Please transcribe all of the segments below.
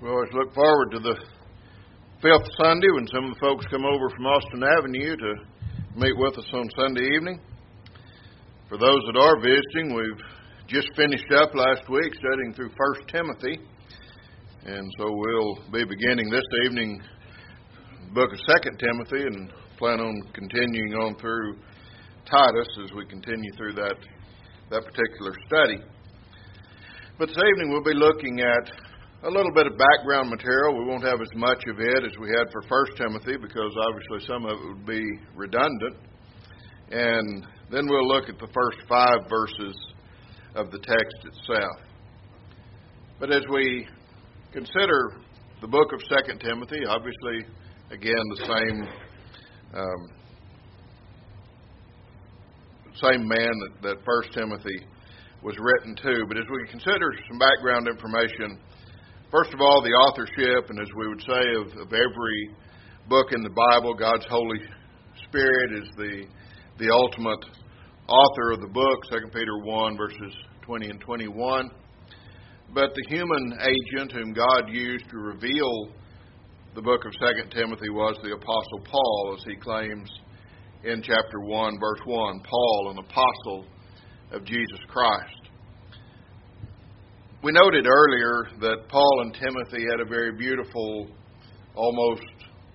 We always look forward to the fifth Sunday when some of the folks come over from Austin Avenue to meet with us on Sunday evening. For those that are visiting, we've just finished up last week studying through 1 Timothy. And so we'll be beginning this evening the book of 2 Timothy and plan on continuing on through Titus as we continue through that particular study. But this evening we'll be looking at a little bit of background material. We won't have as much of it as we had for 1 Timothy because obviously some of it would be redundant. And then we'll look at the first 5 verses of the text itself. But as we consider the book of 2 Timothy, obviously, again, the same man that 1 Timothy was written to. But as we consider some background information, first of all, the authorship, and as we would say of every book in the Bible, God's Holy Spirit is the ultimate author of the book, 2 Peter 1, verses 20 and 21. But the human agent whom God used to reveal the book of 2 Timothy was the Apostle Paul, as he claims in chapter 1, verse 1, Paul, an apostle of Jesus Christ. We noted earlier that Paul and Timothy had a very beautiful, almost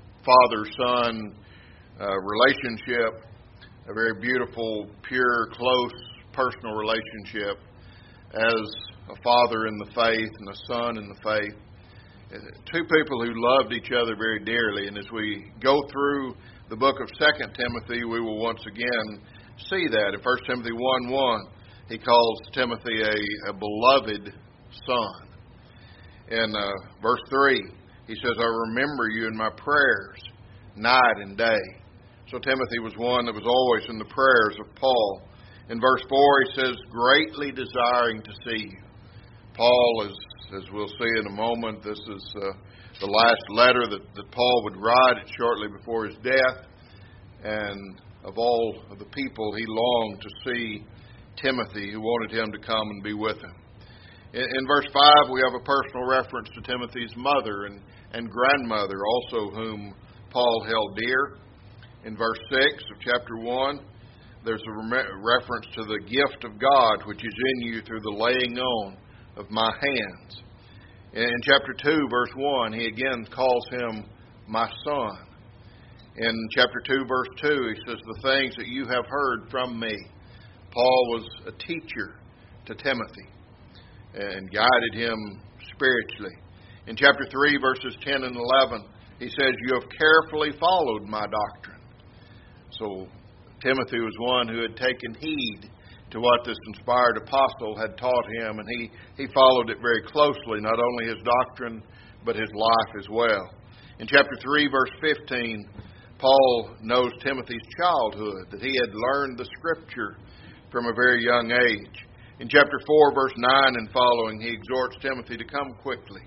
father-son relationship, a very beautiful, pure, close, personal relationship as a father in the faith and a son in the faith. Two people who loved each other very dearly. And as we go through the book of 2 Timothy, we will once again see that. In 1 Timothy 1:1, he calls Timothy a beloved son. In verse 3, he says, I remember you in my prayers, night and day. So Timothy was one that was always in the prayers of Paul. In verse 4, he says, greatly desiring to see you. Paul, as we'll see in a moment, this is the last letter that Paul would write shortly before his death. And of all of the people, he longed to see Timothy, who wanted him to come and be with him. In verse 5, we have a personal reference to Timothy's mother and grandmother, also whom Paul held dear. In verse 6 of chapter 1, there's a reference to the gift of God which is in you through the laying on of my hands. In chapter 2, verse 1, he again calls him my son. In chapter 2, verse 2, he says, the things that you have heard from me. Paul was a teacher to Timothy and guided him spiritually. In chapter 3, verses 10 and 11, he says, you have carefully followed my doctrine. So Timothy was one who had taken heed to what this inspired apostle had taught him, and he followed it very closely, not only his doctrine, but his life as well. In chapter 3, verse 15, Paul knows Timothy's childhood, that he had learned the Scripture from a very young age. In chapter 4, verse 9 and following, he exhorts Timothy to come quickly.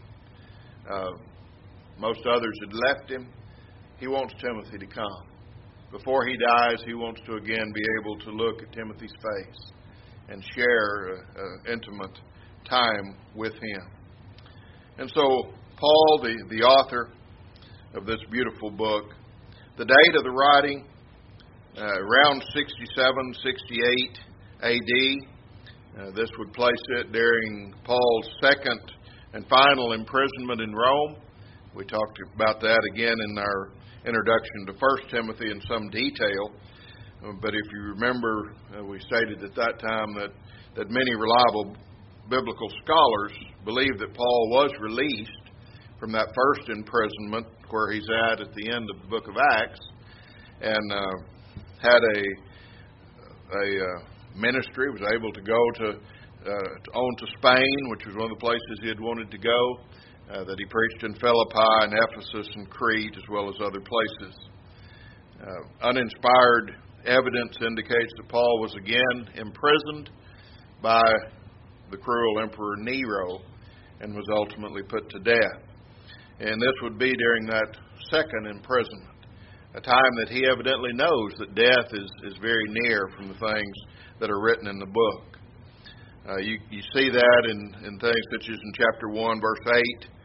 Most others had left him. He wants Timothy to come. Before he dies, he wants to again be able to look at Timothy's face and share intimate time with him. And so, Paul, the author of this beautiful book, the date of the writing, around 67, 68 A.D., this would place it during Paul's second and final imprisonment in Rome. We talked about that again in our introduction to 1 Timothy in some detail. But if you remember, we stated at that time that many reliable biblical scholars believe that Paul was released from that first imprisonment where he's at the end of the book of Acts and had a ministry, was able to go on to Spain, which was one of the places he had wanted to go, that he preached in Philippi and Ephesus and Crete as well as other places. Uninspired evidence indicates that Paul was again imprisoned by the cruel Emperor Nero and was ultimately put to death. And this would be during that second imprisonment, a time that he evidently knows that death is very near from the things that are written in the book. You see that in things such as in chapter 1, verse 8,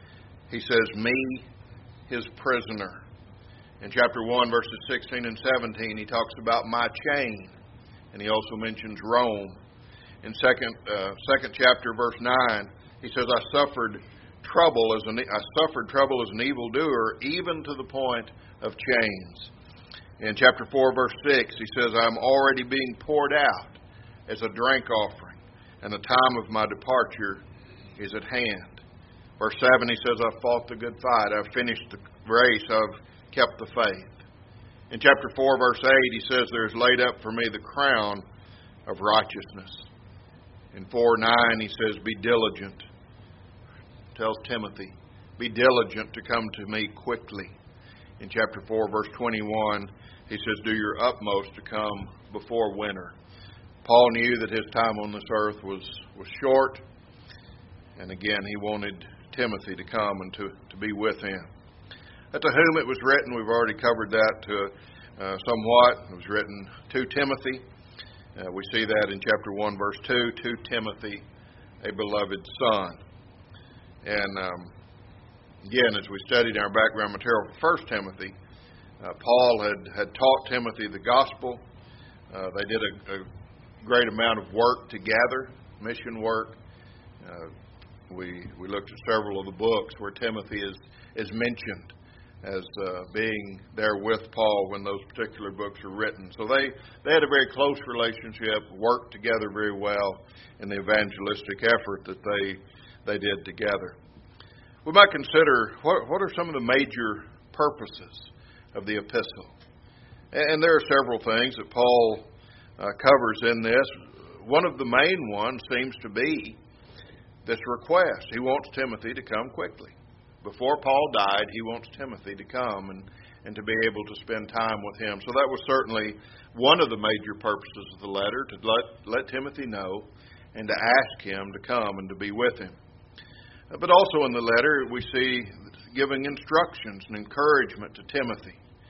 he says, me, his prisoner. In chapter 1, verses 16 and 17, he talks about my chain, and he also mentions Rome. In second chapter, verse 9, he says, I suffered trouble as an evildoer, even to the point of chains. In chapter 4, verse 6, he says, I am already being poured out as a drink offering, and the time of my departure is at hand. Verse 7, he says, I've fought the good fight. I've finished the race. I've kept the faith. In chapter 4, verse 8, he says, there is laid up for me the crown of righteousness. In 4:9, he says, be diligent. Tells Timothy, be diligent to come to me quickly. In chapter 4, verse 21, he says, do your utmost to come before winter. Paul knew that his time on this earth was short. And again, he wanted Timothy to come and to be with him. To whom it was written, we've already covered that somewhat. It was written to Timothy. We see that in chapter 1, verse 2, to Timothy, a beloved son. And again, as we studied our background material for 1 Timothy, Paul had taught Timothy the gospel. They did a great amount of work together, mission work. We looked at several of the books where Timothy is mentioned as being there with Paul when those particular books were written. So they had a very close relationship, worked together very well in the evangelistic effort that they did together. We might consider what are some of the major purposes of the epistle. And there are several things that Paul covers in this. One of the main ones seems to be this request. He wants Timothy to come quickly. Before Paul died, he wants Timothy to come and to be able to spend time with him. So that was certainly one of the major purposes of the letter, to let Timothy know and to ask him to come and to be with him. But also in the letter, we see giving instructions and encouragement to Timothy.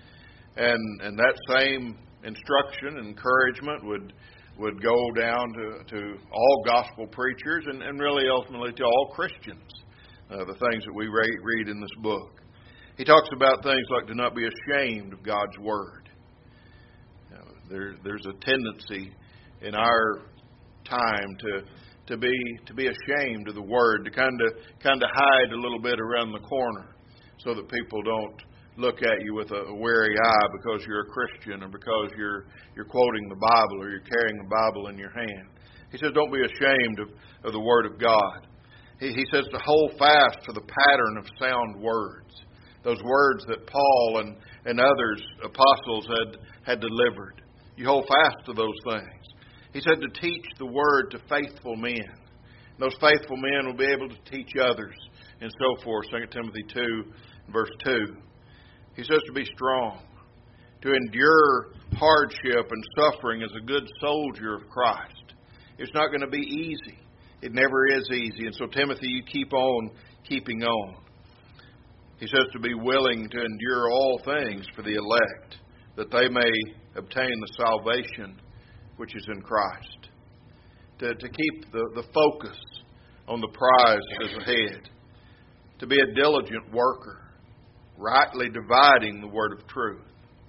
And that same instruction and encouragement would go down to all gospel preachers and really ultimately to all Christians, the things that we read in this book. He talks about things like do not be ashamed of God's Word. There's a tendency in our time to be ashamed of the Word, to kind of hide a little bit around the corner so that people don't look at you with a wary eye because you're a Christian or because you're quoting the Bible or you're carrying the Bible in your hand. He says don't be ashamed of the Word of God. He says to hold fast to the pattern of sound words, those words that Paul and others, apostles, had delivered. You hold fast to those things. He said to teach the Word to faithful men. Those faithful men will be able to teach others and so forth. 2 Timothy 2, verse 2. He says to be strong, to endure hardship and suffering as a good soldier of Christ. It's not going to be easy. It never is easy. And so, Timothy, you keep on keeping on. He says to be willing to endure all things for the elect, that they may obtain the salvation which is in Christ. To keep the focus on the prize that is ahead. To be a diligent worker, rightly dividing the word of truth.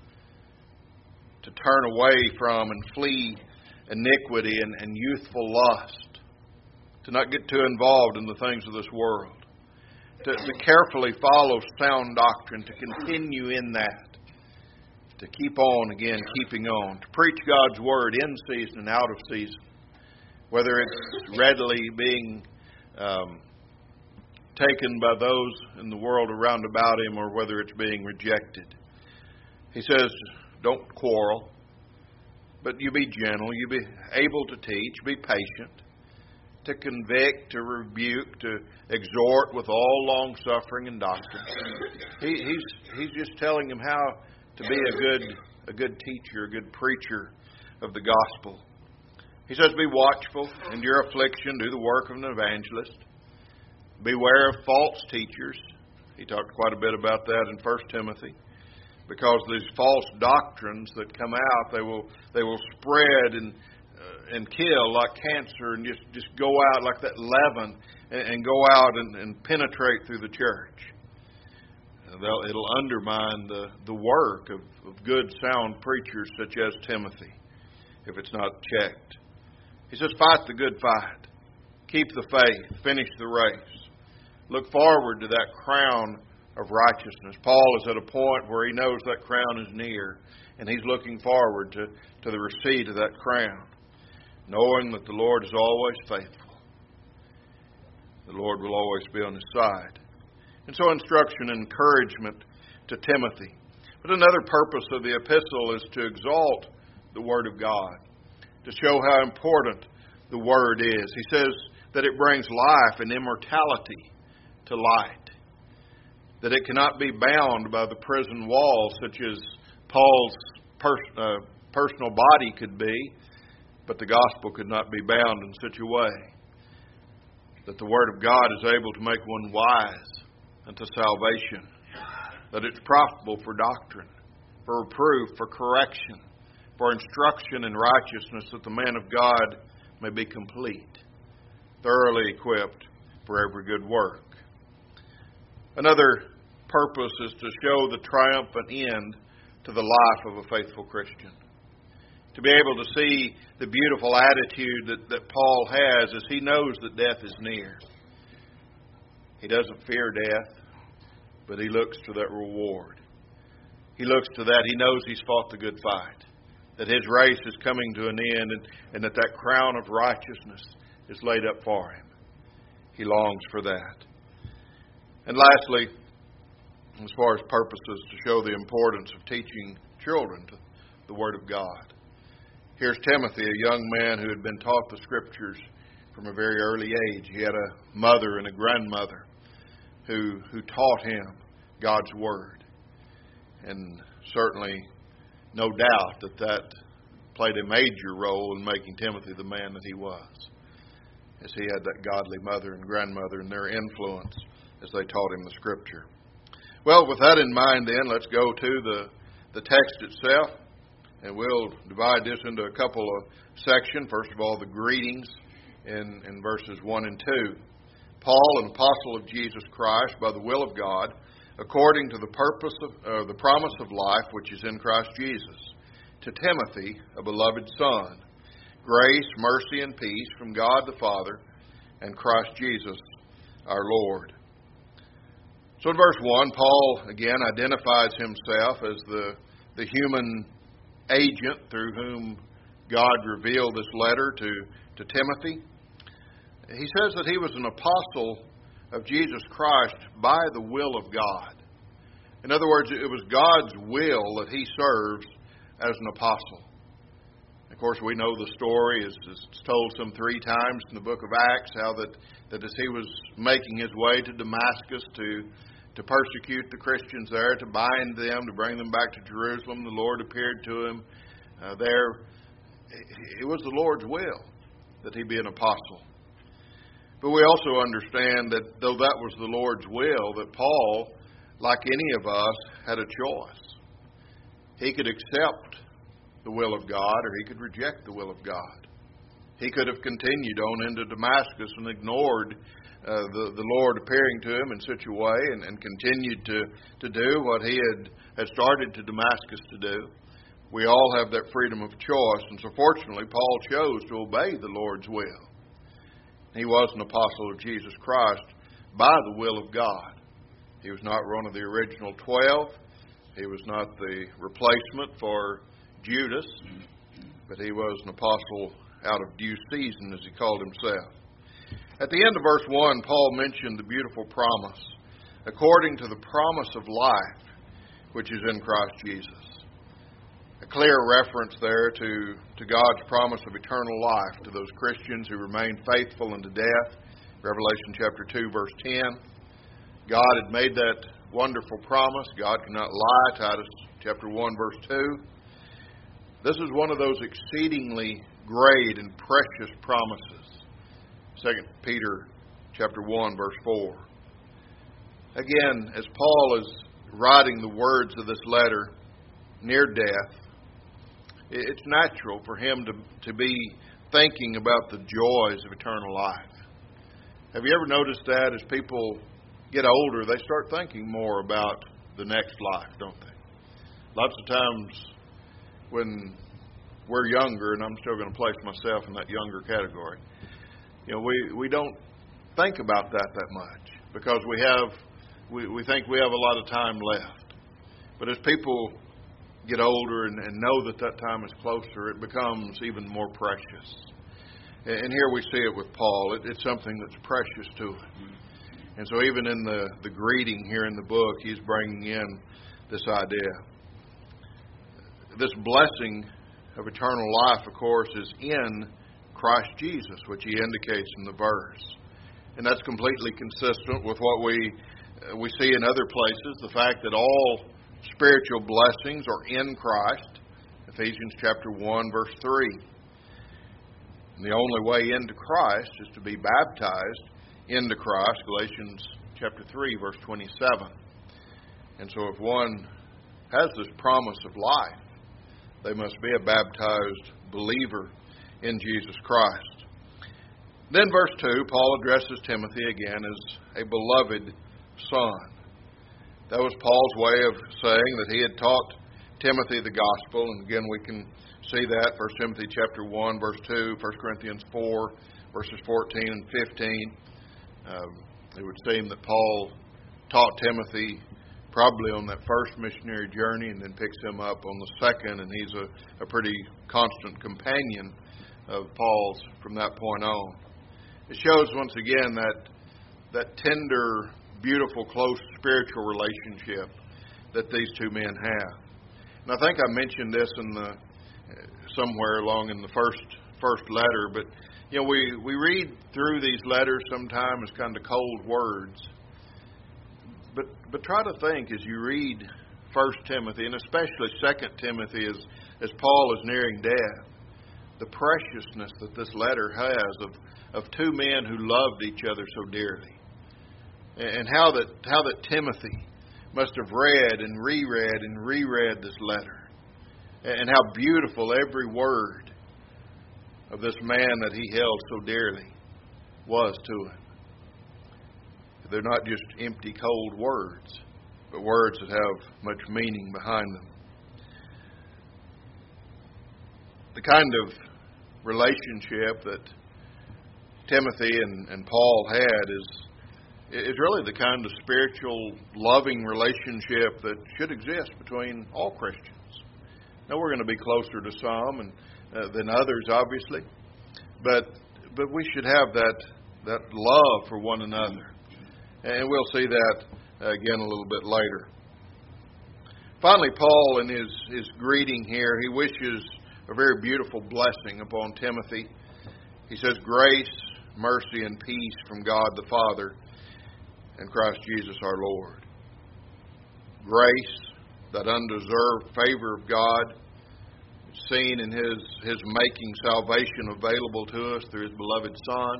To turn away from and flee iniquity and youthful lust. To not get too involved in the things of this world. To carefully follow sound doctrine, to continue in that. To keep on, again, keeping on. To preach God's Word in season and out of season. Whether it's readily being taken by those in the world around about him or whether it's being rejected. He says, don't quarrel, but you be gentle, you be able to teach, be patient, to convict, to rebuke, to exhort with all long suffering and doctrine. He's just telling him how to be a good teacher, a good preacher of the gospel. He says, be watchful, endure affliction, do the work of an evangelist. Beware of false teachers. He talked quite a bit about that in 1 Timothy. Because these false doctrines that come out, they will spread and kill like cancer, and just go out like that leaven and go out and penetrate through the church. It'll undermine the work of good, sound preachers such as Timothy if it's not checked. He says, fight the good fight. Keep the faith. Finish the race. Look forward to that crown of righteousness. Paul is at a point where he knows that crown is near, and he's looking forward to the receipt of that crown, knowing that the Lord is always faithful. The Lord will always be on his side. And so instruction and encouragement to Timothy. But another purpose of the epistle is to exalt the Word of God, to show how important the Word is. He says that it brings life and immortality to light, that it cannot be bound by the prison walls such as Paul's personal body could be, but the gospel could not be bound in such a way, that the Word of God is able to make one wise unto salvation, that it's profitable for doctrine, for reproof, for correction, for instruction in righteousness, that the man of God may be complete, thoroughly equipped for every good work. Another purpose is to show the triumphant end to the life of a faithful Christian. To be able to see the beautiful attitude that Paul has as he knows that death is near. He doesn't fear death, but he looks to that reward. He looks to that. He knows he's fought the good fight, that his race is coming to an end, and that crown of righteousness is laid up for him. He longs for that. And lastly, as far as purposes, to show the importance of teaching children to the Word of God. Here's Timothy, a young man who had been taught the Scriptures from a very early age. He had a mother and a grandmother who taught him God's Word. And certainly, no doubt that played a major role in making Timothy the man that he was, as he had that godly mother and grandmother and their influence as they taught him the Scripture. Well, with that in mind then, let's go to the text itself, and we'll divide this into a couple of sections. First of all, the greetings in verses 1 and 2. Paul, an apostle of Jesus Christ, by the will of God, according to the purpose of the promise of life which is in Christ Jesus, to Timothy, a beloved son, grace, mercy, and peace from God the Father and Christ Jesus our Lord. So in verse 1, Paul again identifies himself as the human agent through whom God revealed this letter to Timothy. He says that he was an apostle of Jesus Christ by the will of God. In other words, it was God's will that he serves as an apostle. Of course, we know the story is told some 3 times in the book of Acts, how that as he was making his way to Damascus to persecute the Christians there, to bind them, to bring them back to Jerusalem, the Lord appeared to him there. It was the Lord's will that he be an apostle. But we also understand that though that was the Lord's will, that Paul, like any of us, had a choice. He could accept the will of God, or he could reject the will of God. He could have continued on into Damascus and ignored the Lord appearing to him in such a way, and continued to do what he had started to Damascus to do. We all have that freedom of choice, and so fortunately Paul chose to obey the Lord's will. He was an apostle of Jesus Christ by the will of God. He was not one of the original 12. He was not the replacement for Judas, but he was an apostle out of due season, as he called himself. At the end of verse 1, Paul mentioned the beautiful promise, according to the promise of life, which is in Christ Jesus. A clear reference there to God's promise of eternal life to those Christians who remain faithful unto death. Revelation chapter 2, verse 10. God had made that wonderful promise. God cannot lie. Titus chapter 1, verse 2. This is one of those exceedingly great and precious promises. 2 Peter chapter 1, verse 4. Again, as Paul is writing the words of this letter near death, it's natural for him to be thinking about the joys of eternal life. Have you ever noticed that as people get older, they start thinking more about the next life, don't they? Lots of times when we're younger, and I'm still going to place myself in that younger category, we don't think about that much because we think we have a lot of time left. But as people get older and know that time is closer, it becomes even more precious. And here we see it with Paul. It's something that's precious to him. And so even in the greeting here in the book, he's bringing in this idea. This blessing of eternal life, of course, is in Christ Jesus, which he indicates in the verse. And that's completely consistent with what we see in other places, the fact that all spiritual blessings are in Christ. Ephesians chapter 1, verse 3. And the only way into Christ is to be baptized into Christ, Galatians chapter 3, verse 27. And so if one has this promise of life, they must be a baptized believer in Jesus Christ. Then verse 2, Paul addresses Timothy again as a beloved son. That was Paul's way of saying that he had taught Timothy the gospel. And again, we can see that 1 Timothy chapter 1, verse 2, 1 Corinthians 4, verses 14 and 15. It would seem that Paul taught Timothy probably on that first missionary journey and then picks him up on the second, and he's a pretty constant companion of Paul's from that point on. It shows once again that tender, beautiful, close spiritual relationship that these two men have. And I think I mentioned this somewhere along in the first letter, but we read through these letters sometimes as kind of cold words. But try to think as you read 1 Timothy, and especially 2 Timothy as Paul is nearing death, the preciousness that this letter has of two men who loved each other so dearly. And how that Timothy must have read and reread this letter. And how beautiful every word of this man that he held so dearly was to him. They're not just empty, cold words, but words that have much meaning behind them. The kind of relationship that Timothy and Paul had is really the kind of spiritual, loving relationship that should exist between all Christians. Now, we're going to be closer to some than others, obviously, but we should have that love for one another. And we'll see that again a little bit later. Finally, Paul, in his greeting here, he wishes a very beautiful blessing upon Timothy. He says, grace, mercy, and peace from God the Father and Christ Jesus our Lord. Grace, that undeserved favor of God, seen in His making salvation available to us through His beloved Son.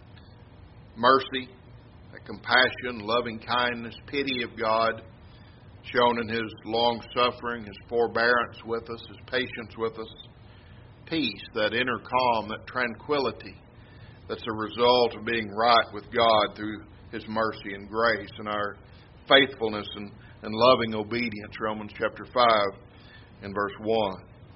Mercy, that compassion, loving kindness, pity of God, shown in His long-suffering, His forbearance with us, His patience with us. Peace, that inner calm, that tranquility, that's a result of being right with God through His mercy and grace and our faithfulness and loving obedience, Romans chapter 5 and verse 1.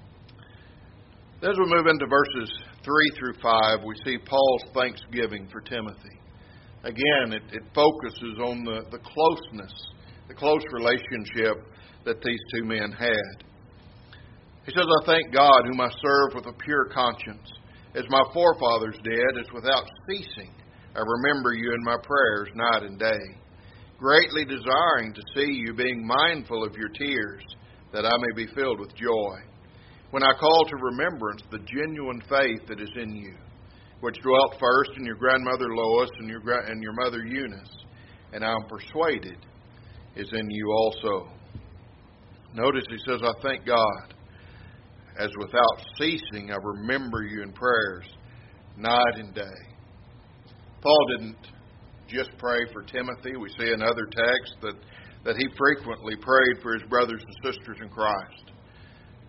As we move into verses 3 through 5, we see Paul's thanksgiving for Timothy. Again, it focuses on the closeness, the close relationship that these two men had. He says, I thank God whom I serve with a pure conscience, as my forefathers did, as without ceasing I remember you in my prayers night and day, greatly desiring to see you, being mindful of your tears, that I may be filled with joy. When I call to remembrance the genuine faith that is in you, which dwelt first in your grandmother Lois and your mother Eunice, and I am persuaded is in you also. Notice he says, I thank God, as without ceasing I remember you in prayers night and day. Paul didn't just pray for Timothy. We see in other texts that he frequently prayed for his brothers and sisters in Christ.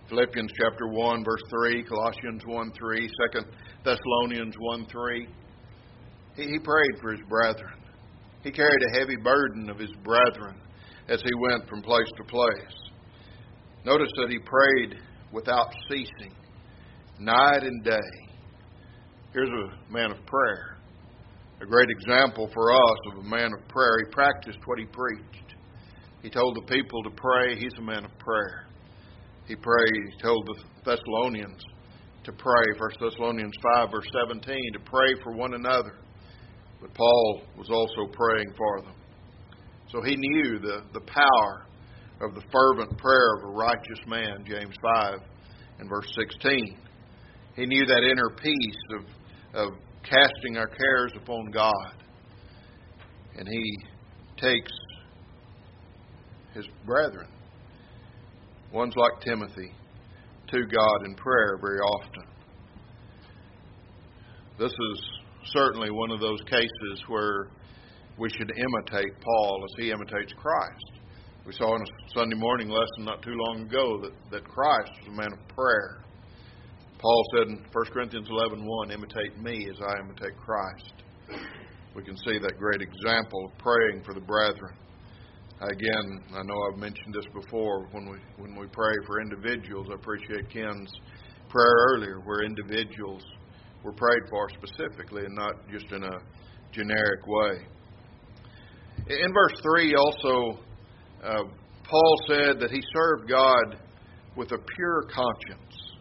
Philippians chapter 1, verse 3, Colossians 1, 3, 2 Thessalonians 1, 3. He prayed for his brethren. He carried a heavy burden of his brethren as he went from place to place. Notice that he prayed without ceasing, night and day. Here's a man of prayer. A great example for us of a man of prayer. He practiced what he preached. He told the people to pray. He's a man of prayer. He told the Thessalonians to pray. 1 Thessalonians 5, verse 17, to pray for one another. But Paul was also praying for them. So he knew the power of the fervent prayer of a righteous man, James 5 and verse 16. He knew that inner peace of casting our cares upon God. And he takes his brethren, ones like Timothy, to God in prayer very often. This is certainly one of those cases where we should imitate Paul as he imitates Christ. We saw in a Sunday morning lesson not too long ago that Christ was a man of prayer. Paul said in 1 Corinthians 11:1, imitate me as I imitate Christ. We can see that great example of praying for the brethren. Again, I know I've mentioned this before. When we pray for individuals, I appreciate Ken's prayer earlier, where individuals were prayed for specifically and not just in a generic way. In verse 3 also, Paul said that he served God with a pure conscience.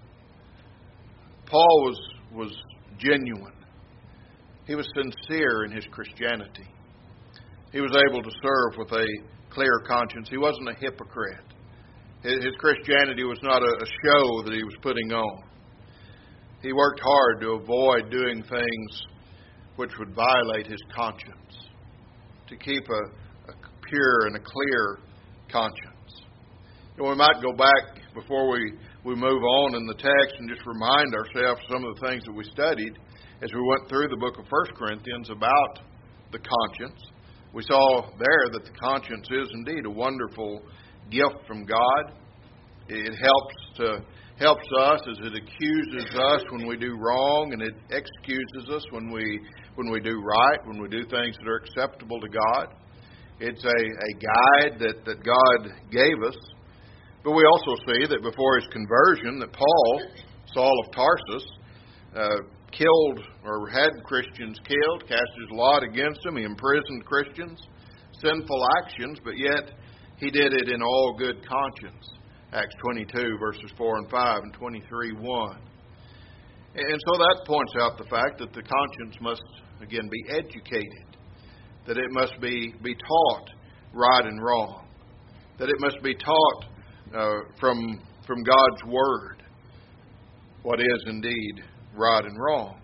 Paul was genuine. He was sincere in his Christianity. He was able to serve with a clear conscience. He wasn't a hypocrite. His Christianity was not a show that he was putting on. He worked hard to avoid doing things which would violate his conscience, to keep a pure and a clear conscience. We might go back before we move on in the text and just remind ourselves some of the things that we studied as we went through the book of 1 Corinthians about the conscience. We saw there that the conscience is indeed a wonderful gift from God. It helps us as it accuses us when we do wrong, and it excuses us when we do right, when we do things that are acceptable to God. It's a guide that God gave us. But we also see that before his conversion, that Paul, Saul of Tarsus, killed or had Christians killed, cast his lot against them. He imprisoned Christians, sinful actions, but yet he did it in all good conscience. Acts 22, verses 4 and 5, and 23, 1. And so that points out the fact that the conscience must, again, be educated, that it must be taught right and wrong, that it must be taught from God's Word what is indeed right and wrong.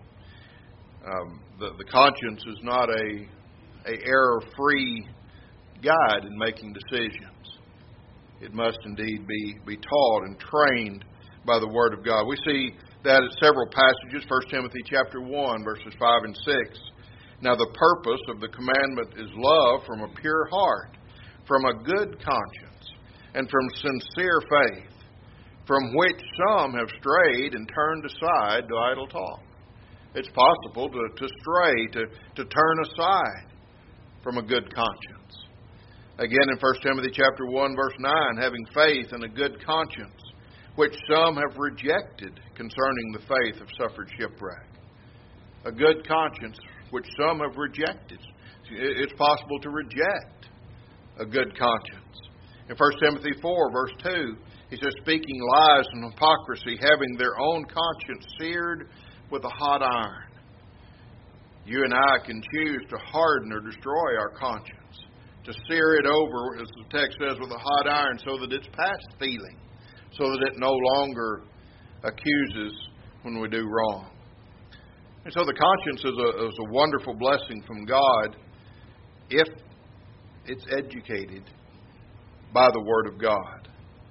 The conscience is not a error-free guide in making decisions. It must indeed be taught and trained by the Word of God. We see that in several passages. 1 Timothy chapter 1, verses 5 and 6. Now the purpose of the commandment is love from a pure heart, from a good conscience, and from sincere faith, from which some have strayed and turned aside to idle talk. It's possible to stray, to turn aside from a good conscience. Again, in 1 Timothy chapter 1, verse 9, having faith and a good conscience, which some have rejected concerning the faith have suffered shipwreck. A good conscience, which some have rejected. It's possible to reject a good conscience. In 1 Timothy 4, verse 2, he says, speaking lies and hypocrisy, having their own conscience seared with a hot iron. You and I can choose to harden or destroy our conscience, to sear it over, as the text says, with a hot iron, so that it's past feeling, so that it no longer accuses when we do wrong. And so the conscience is a wonderful blessing from God if it's educated by the Word of God.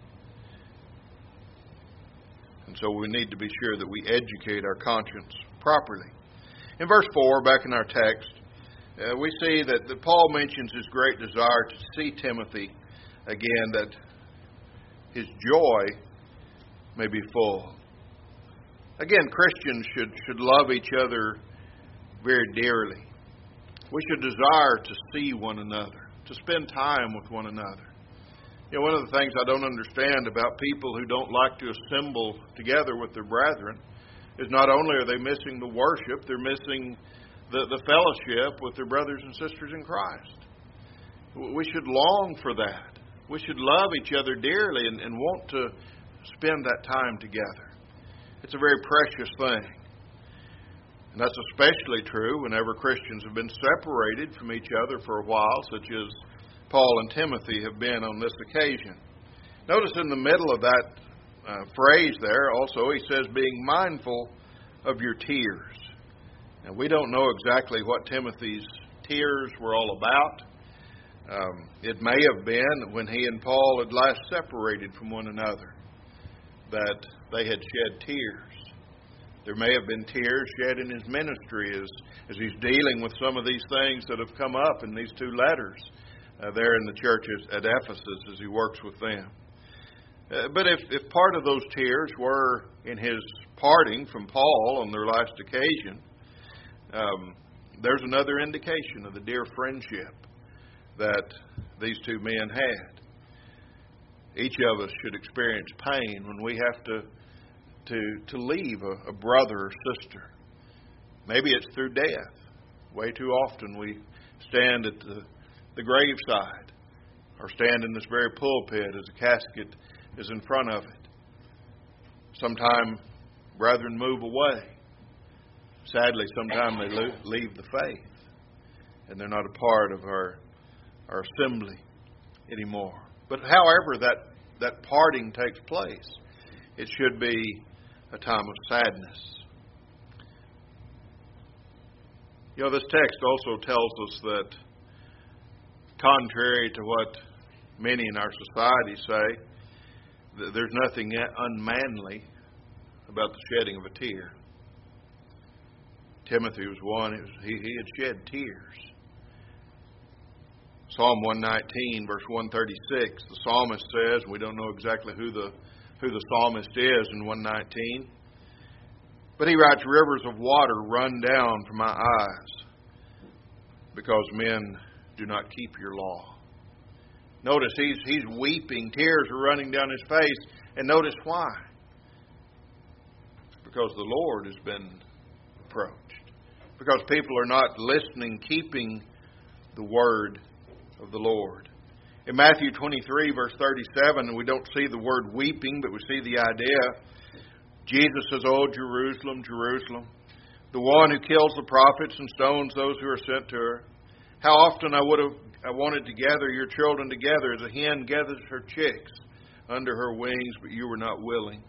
And so we need to be sure that we educate our conscience properly. In verse 4, back in our text, we see that Paul mentions his great desire to see Timothy again, that his joy may be full. Again, Christians should love each other very dearly. We should desire to see one another, to spend time with one another. One of the things I don't understand about people who don't like to assemble together with their brethren is not only are they missing the worship, they're missing the fellowship with their brothers and sisters in Christ. We should long for that. We should love each other dearly and want to spend that time together. It's a very precious thing. And that's especially true whenever Christians have been separated from each other for a while, such as Paul and Timothy have been on this occasion. Notice in the middle of that phrase there also, he says, being mindful of your tears. Now, we don't know exactly what Timothy's tears were all about. It may have been when he and Paul had last separated from one another that they had shed tears. There may have been tears shed in his ministry as he's dealing with some of these things that have come up in these two letters there in the churches at Ephesus as he works with them. But if part of those tears were in his parting from Paul on their last occasion, there's another indication of the dear friendship that these two men had. Each of us should experience pain when we have to leave a brother or sister. Maybe it's through death. Way too often we stand at the graveside or stand in this very pulpit as a casket is in front of it. Sometimes brethren move away. Sadly, sometimes they leave the faith and they're not a part of our assembly anymore. But however that parting takes place, it should be a time of sadness. This text also tells us that, contrary to what many in our society say, that there's nothing unmanly about the shedding of a tear. Timothy was one, he had shed tears. Psalm 119, verse 136, the psalmist says, we don't know exactly who the psalmist is in 119, but he writes, rivers of water run down from my eyes because men do not keep your law. Notice he's weeping, tears are running down his face, and notice why. Because the Lord has been reproached. Because people are not listening, keeping the word of the Lord. In Matthew 23, verse 37, we don't see the word weeping, but we see the idea. Jesus says, "Oh, Jerusalem, Jerusalem, the one who kills the prophets and stones those who are sent to her. How often I wanted to gather your children together as a hen gathers her chicks under her wings, but you were not willing."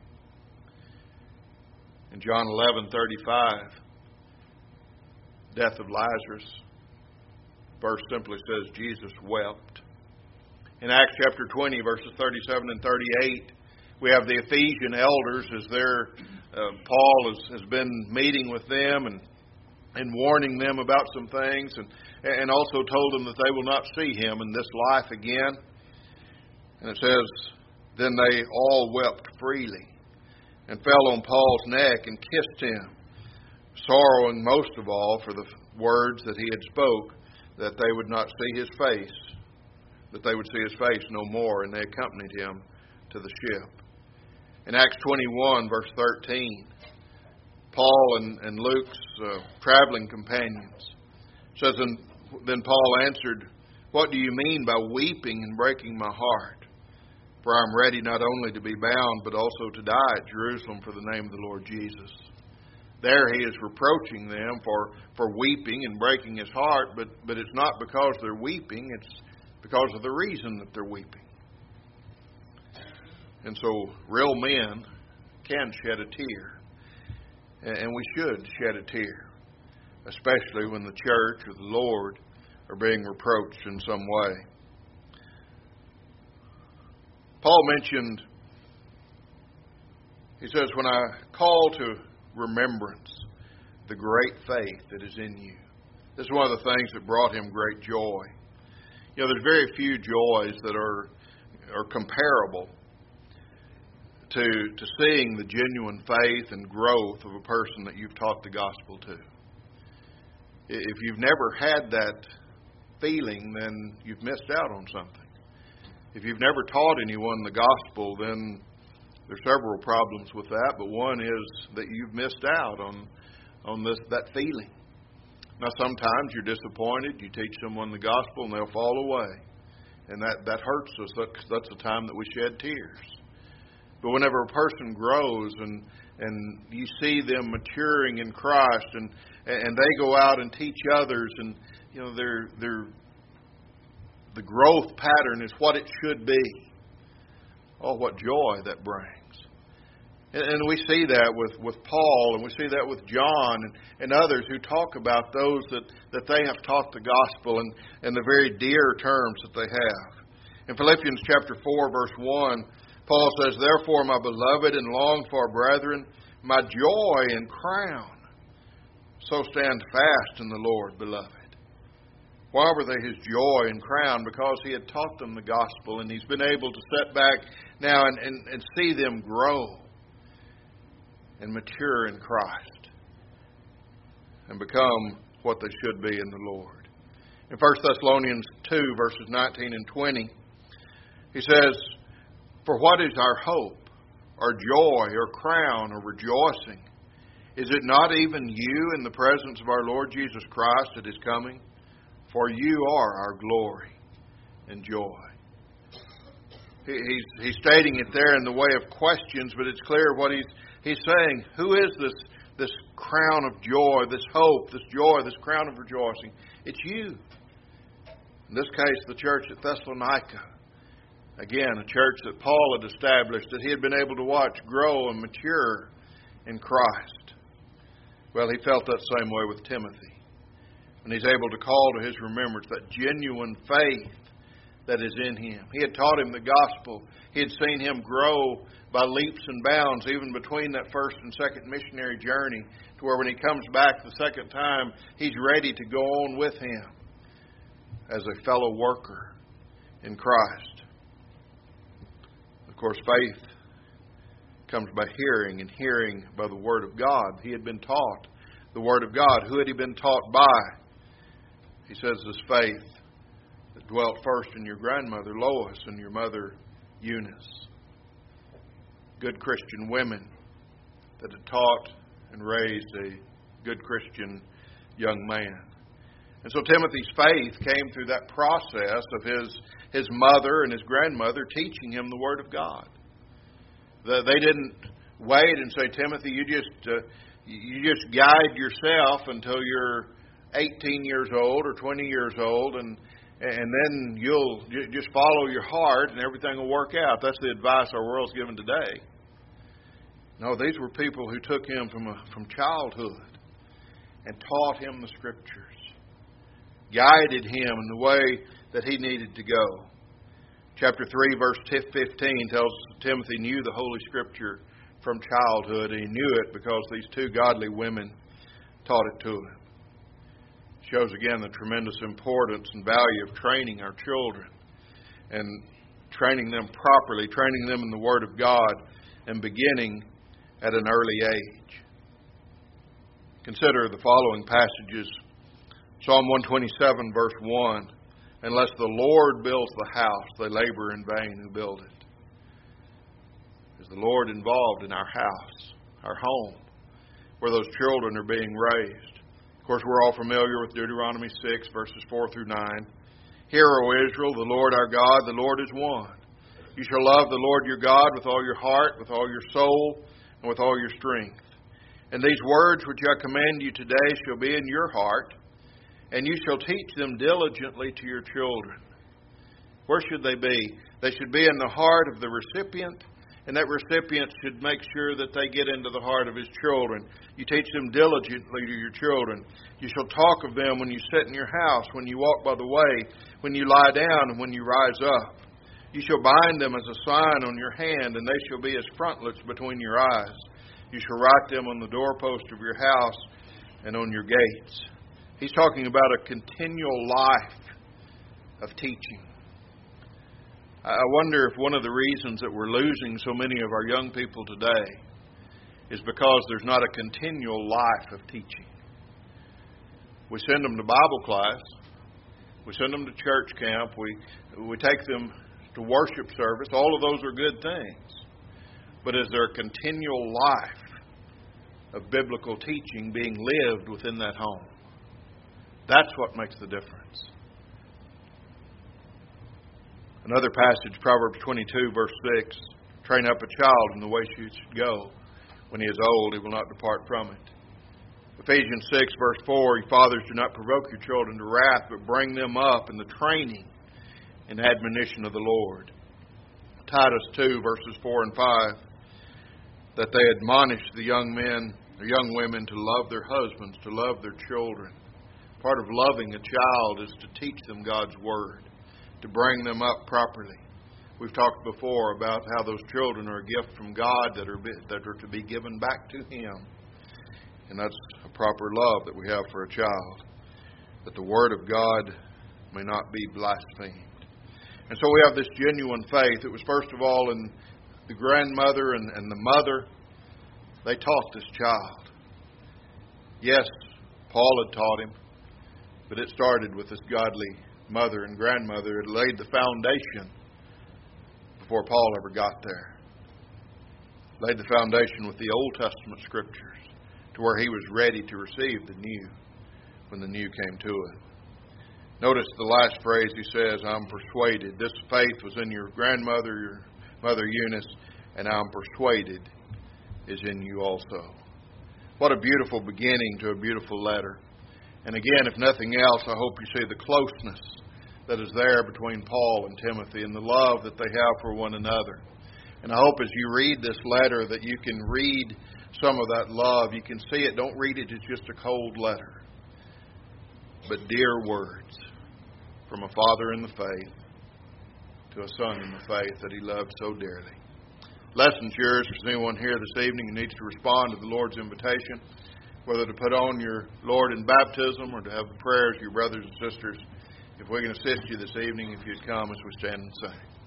In John 11:35, death of Lazarus, verse simply says Jesus wept. In Acts chapter 20, verses 37 and 38, we have the Ephesian elders as Paul has been meeting with them and warning them about some things and also told them that they will not see him in this life again. And it says, then they all wept freely and fell on Paul's neck and kissed him, sorrowing most of all for the words that he had spoke, that they would not see his face, that they would see his face no more, and they accompanied him to the ship. In Acts 21, verse 13, Paul and Luke's traveling companions says, then Paul answered, "What do you mean by weeping and breaking my heart? For I am ready not only to be bound, but also to die at Jerusalem for the name of the Lord Jesus." There he is reproaching them for weeping and breaking his heart, but it's not because they're weeping, it's because of the reason that they're weeping. And so real men can shed a tear. And we should shed a tear, especially when the church or the Lord are being reproached in some way. Paul mentioned, he says, when I call to remembrance the great faith that is in you. This is one of the things that brought him great joy. There's very few joys that are comparable to seeing the genuine faith and growth of a person that you've taught the gospel to. If you've never had that feeling, then you've missed out on something. If you've never taught anyone the gospel, then there's several problems with that, but one is that you've missed out on that feeling. Now, sometimes you're disappointed. You teach someone the gospel and they'll fall away. And that hurts us. That's the time that we shed tears. But whenever a person grows and you see them maturing in Christ and they go out and teach others, and the growth pattern is what it should be. Oh, what joy that brings. And we see that with Paul, and we see that with John and others who talk about those that they have taught the gospel and the very dear terms that they have. In Philippians chapter 4, verse 1, Paul says, "Therefore, my beloved and longed for brethren, my joy and crown, so stand fast in the Lord, beloved." Why were they his joy and crown? Because he had taught them the gospel, and he's been able to sit back now and see them grow and mature in Christ and become what they should be in the Lord. In 1 Thessalonians 2, verses 19 and 20, he says, "For what is our hope, or joy, or crown, or rejoicing? Is it not even you in the presence of our Lord Jesus Christ at his coming? For you are our glory and joy." He's stating it there in the way of questions, but it's clear what he's saying. Who is this crown of joy, this hope, this joy, this crown of rejoicing? It's you. In this case, the church at Thessalonica. Again, a church that Paul had established, that he had been able to watch grow and mature in Christ. Well, he felt that same way with Timothy. And he's able to call to his remembrance that genuine faith that is in him. He had taught him the gospel. He had seen him grow by leaps and bounds, even between that first and second missionary journey, to where when he comes back the second time, he's ready to go on with him as a fellow worker in Christ. Of course, faith comes by hearing, and hearing by the Word of God. He had been taught the Word of God. Who had he been taught by? He says this faith that dwelt first in your grandmother Lois and your mother Eunice. Good Christian women that had taught and raised a good Christian young man. And so Timothy's faith came through that process of his mother and his grandmother teaching him the Word of God. They didn't wait and say, "Timothy, you just guide yourself until you're 18 years old or 20 years old, and then you'll just follow your heart and everything will work out." That's the advice our world's given today. No, these were people who took him from childhood and taught him the Scriptures, guided him in the way that he needed to go. Chapter 3, verse 15 tells us that Timothy knew the Holy Scripture from childhood, and he knew it because these two godly women taught it to him. Shows again the tremendous importance and value of training our children and training them properly, training them in the Word of God, and beginning at an early age. Consider the following passages. Psalm 127, verse 1. "Unless the Lord builds the house, they labor in vain who build it." Is the Lord involved in our house, our home, where those children are being raised? Of course, we're all familiar with Deuteronomy 6, verses 4 through 9. "Hear, O Israel, the Lord our God, the Lord is one. You shall love the Lord your God with all your heart, with all your soul, and with all your strength. And these words which I command you today shall be in your heart, and you shall teach them diligently to your children." Where should they be? They should be in the heart of the recipient, and that recipient should make sure that they get into the heart of his children. You teach them diligently to your children. You shall talk of them when you sit in your house, when you walk by the way, when you lie down, and when you rise up. You shall bind them as a sign on your hand, and they shall be as frontlets between your eyes. You shall write them on the doorpost of your house and on your gates. He's talking about a continual life of teaching. I wonder if one of the reasons that we're losing so many of our young people today is because there's not a continual life of teaching. We send them to Bible class. We send them to church camp. We take them to worship service. All of those are good things. But is there a continual life of biblical teaching being lived within that home? That's what makes the difference. Another passage, Proverbs 22, verse 6. Train up a child in the way he should go. When he is old, he will not depart from it. Ephesians 6, verse 4. You fathers, do not provoke your children to wrath, but bring them up in the training and admonition of the Lord. Titus 2, verses 4 and 5. That they admonish the young men, the young women to love their husbands, to love their children. Part of loving a child is to teach them God's Word, to bring them up properly. We've talked before about how those children are a gift from God that are to be given back to Him. And that's a proper love that we have for a child, that the Word of God may not be blasphemed. And so we have this genuine faith. It was first of all in the grandmother and the mother. They taught this child. Yes, Paul had taught him, but it started with this godly mother and grandmother. It laid the foundation before Paul ever got there. Laid the foundation with the Old Testament Scriptures to where he was ready to receive the new when the new came to it. Notice the last phrase he says, I'm persuaded. This faith was in your grandmother, your mother Eunice, and I'm persuaded is in you also. What a beautiful beginning to a beautiful letter. And again, if nothing else, I hope you see the closeness that is there between Paul and Timothy and the love that they have for one another. And I hope as you read this letter that you can read some of that love. You can see it. Don't read it as just a cold letter, but dear words from a father in the faith to a son in the faith that he loved so dearly. Lesson's yours. If there's anyone here this evening who needs to respond to the Lord's invitation, whether to put on your Lord in baptism or to have the prayers of your brothers and sisters, if we can assist you this evening, if you'd come as we stand and sing.